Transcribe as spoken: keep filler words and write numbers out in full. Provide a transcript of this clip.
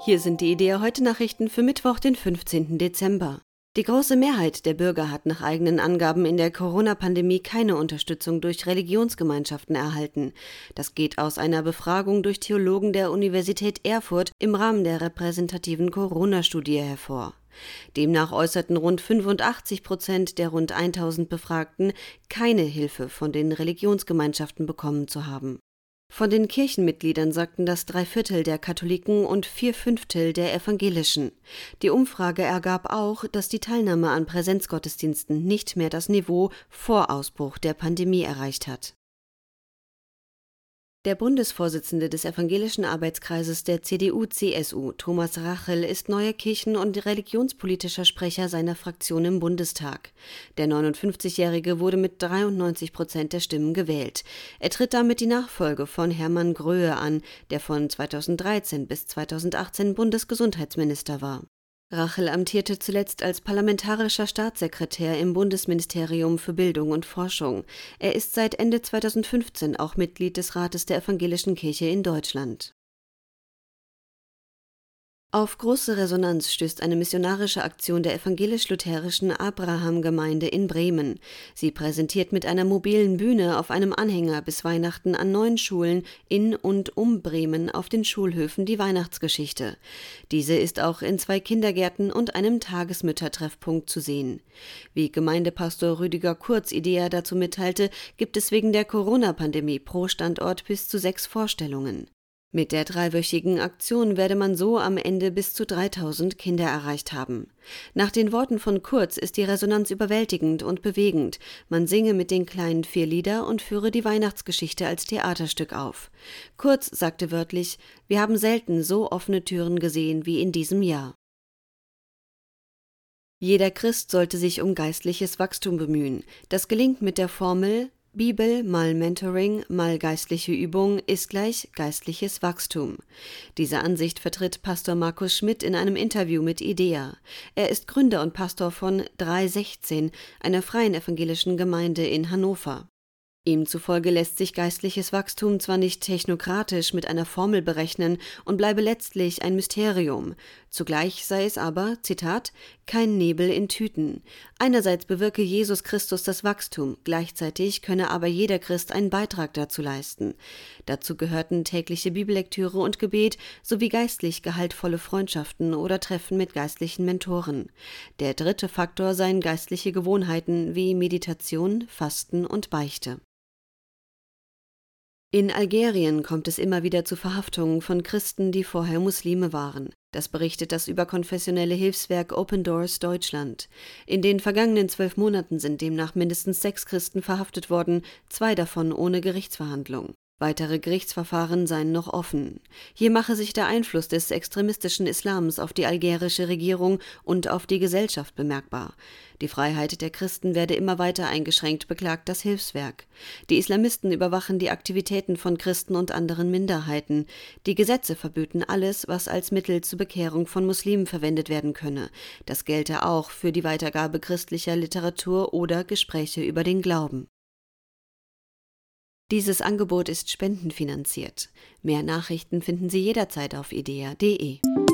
Hier sind die IDEA heute Nachrichten für Mittwoch, den fünfzehnten Dezember. Die große Mehrheit der Bürger hat nach eigenen Angaben in der Corona-Pandemie keine Unterstützung durch Religionsgemeinschaften erhalten. Das geht aus einer Befragung durch Theologen der Universität Erfurt im Rahmen der repräsentativen Corona-Studie hervor. Demnach äußerten rund fünfundachtzig Prozent der rund tausend Befragten, keine Hilfe von den Religionsgemeinschaften bekommen zu haben. Von den Kirchenmitgliedern sagten das drei Viertel der Katholiken und vier Fünftel der Evangelischen. Die Umfrage ergab auch, dass die Teilnahme an Präsenzgottesdiensten nicht mehr das Niveau vor Ausbruch der Pandemie erreicht hat. Der Bundesvorsitzende des Evangelischen Arbeitskreises der C D U C S U, Thomas Rachel, ist neuer kirchen- und religionspolitischer Sprecher seiner Fraktion im Bundestag. Der neunundfünfzigjährige wurde mit dreiundneunzig Prozent der Stimmen gewählt. Er tritt damit die Nachfolge von Hermann Gröhe an, der von zweitausenddreizehn bis zweitausendachtzehn Bundesgesundheitsminister war. Rachel amtierte zuletzt als parlamentarischer Staatssekretär im Bundesministerium für Bildung und Forschung. Er ist seit Ende zweitausendfünfzehn auch Mitglied des Rates der Evangelischen Kirche in Deutschland. Auf große Resonanz stößt eine missionarische Aktion der evangelisch-lutherischen Abraham-Gemeinde in Bremen. Sie präsentiert mit einer mobilen Bühne auf einem Anhänger bis Weihnachten an neun Schulen in und um Bremen auf den Schulhöfen die Weihnachtsgeschichte. Diese ist auch in zwei Kindergärten und einem Tagesmüttertreffpunkt zu sehen. Wie Gemeindepastor Rüdiger Kurz IDEA dazu mitteilte, gibt es wegen der Corona-Pandemie pro Standort bis zu sechs Vorstellungen. Mit der dreiwöchigen Aktion werde man so am Ende bis zu dreitausend Kinder erreicht haben. Nach den Worten von Kurz ist die Resonanz überwältigend und bewegend. Man singe mit den Kleinen vier Lieder und führe die Weihnachtsgeschichte als Theaterstück auf. Kurz sagte wörtlich: „Wir haben selten so offene Türen gesehen wie in diesem Jahr." Jeder Christ sollte sich um geistliches Wachstum bemühen. Das gelingt mit der Formel Bibel mal Mentoring mal geistliche Übung ist gleich geistliches Wachstum. Diese Ansicht vertritt Pastor Markus Schmidt in einem Interview mit IDEA. Er ist Gründer und Pastor von drei sechzehn, einer freien evangelischen Gemeinde in Hannover. Ihm zufolge lässt sich geistliches Wachstum zwar nicht technokratisch mit einer Formel berechnen und bleibe letztlich ein Mysterium. Zugleich sei es aber, Zitat, kein Nebel in Tüten. Einerseits bewirke Jesus Christus das Wachstum, gleichzeitig könne aber jeder Christ einen Beitrag dazu leisten. Dazu gehörten tägliche Bibellektüre und Gebet sowie geistlich gehaltvolle Freundschaften oder Treffen mit geistlichen Mentoren. Der dritte Faktor seien geistliche Gewohnheiten wie Meditation, Fasten und Beichte. In Algerien kommt es immer wieder zu Verhaftungen von Christen, die vorher Muslime waren. Das berichtet das überkonfessionelle Hilfswerk Open Doors Deutschland. In den vergangenen zwölf Monaten sind demnach mindestens sechs Christen verhaftet worden, zwei davon ohne Gerichtsverhandlung. Weitere Gerichtsverfahren seien noch offen. Hier mache sich der Einfluss des extremistischen Islams auf die algerische Regierung und auf die Gesellschaft bemerkbar. Die Freiheit der Christen werde immer weiter eingeschränkt, beklagt das Hilfswerk. Die Islamisten überwachen die Aktivitäten von Christen und anderen Minderheiten. Die Gesetze verböten alles, was als Mittel zur Bekehrung von Muslimen verwendet werden könne. Das gelte auch für die Weitergabe christlicher Literatur oder Gespräche über den Glauben. Dieses Angebot ist spendenfinanziert. Mehr Nachrichten finden Sie jederzeit auf idea punkt de.